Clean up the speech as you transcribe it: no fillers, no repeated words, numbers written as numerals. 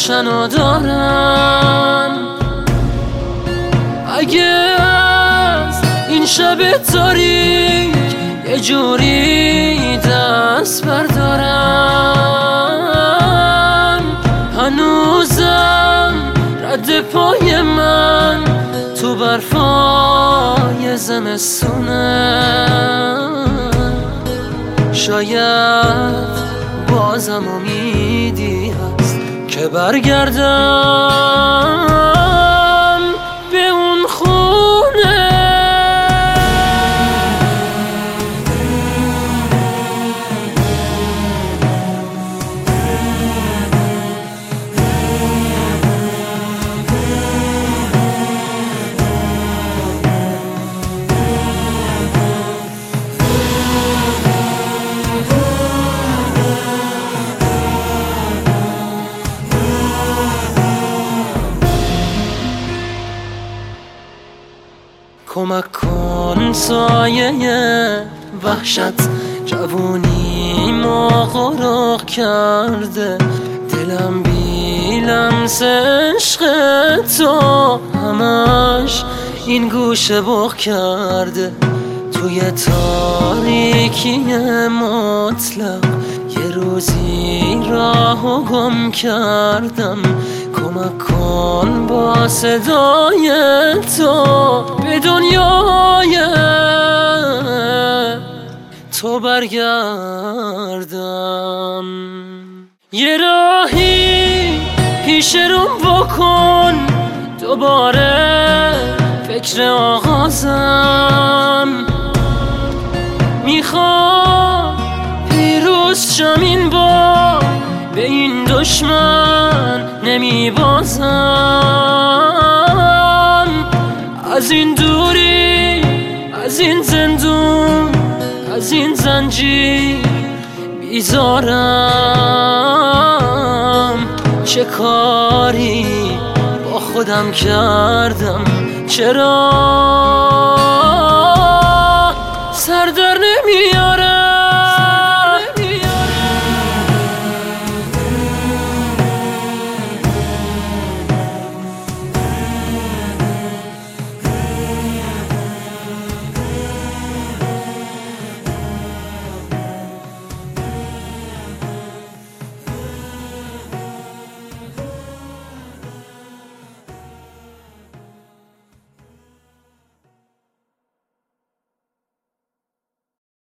روشنو دارم. اگه از این شب تاریک یه جوری دست بردارم، هنوزم رد پای من تو برفای زمستونه. شاید بازم امیدی هست که برگردم به اون خونه. کمک کن سایه وحشت جوونیمو غرق کرده، دلم بی لمس عشق تو همش این گوشه بغ کرده. توی تاریکی مطلق یه روزی راهو گم کردم. کمک کن با صدای تو به دنیای تو برگردم. یه راهی پیش روم بکن، دوباره فکر آغازم. میخوام پیروز شم این بار، به این دشمن نمیبازم. از این دوری، از این زندون، از این زنجیر بیزارم. چه کاری با خودم کردم، چرا سر در نمیارم.